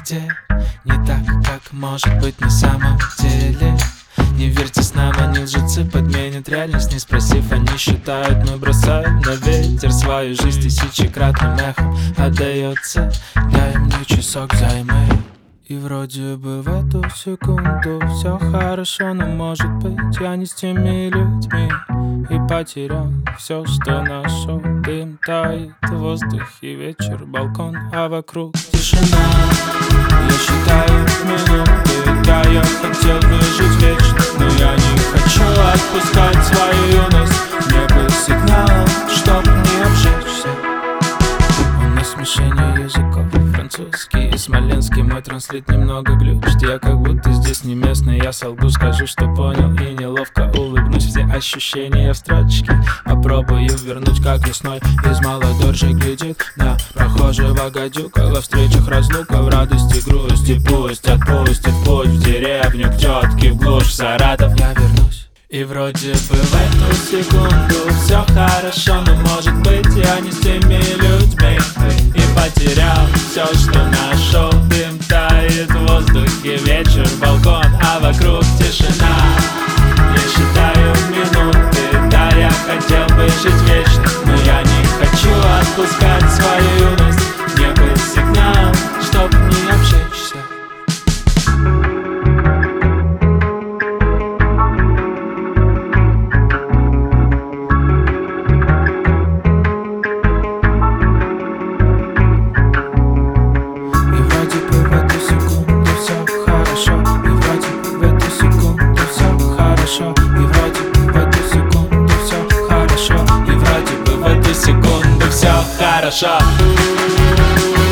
где не так, как может быть на самом деле. Не верьте снам, они лжецы, подменят реальность, не спросив. Они считают, мы бросаем на ветер свою жизнь тысячекратным эхом отдается. Дай мне часок займы. И вроде бы в эту секунду все хорошо, но может быть я не с теми людьми и потерял все, что нашел. Дым тает в воздухе, вечер, балкон, а вокруг тишина. Я считаю минуты, да, я хотел бы жить вечно, но я не хочу отпускать свою юность. Небо сигналом, чтоб не обжечься. У нас смешение языков, французский и смоленский. Мой транслит немного глючит, я как будто здесь не местный. Я солгу, скажу, что понял, и неловко улыбнусь. Все ощущения в строчке попробую вернуть, как весной из молодоржи глядит на прохожего гадюка. Во встречах разлука, в радости грусти. Пусть отпустит путь в деревню, к тетке, в глушь, в Саратов я вернусь. И вроде бы в эту секунду все хорошо, но может быть я не с теми людьми и потерял все, что нашел. Дым тает в воздухе, вечер, балкон, а вокруг тишина. Я считаю минуты, да, я хотел бы жить вечно, но я не хочу отпускать свою юность. Небо сигнал, чтоб не обжечься. Хорошо.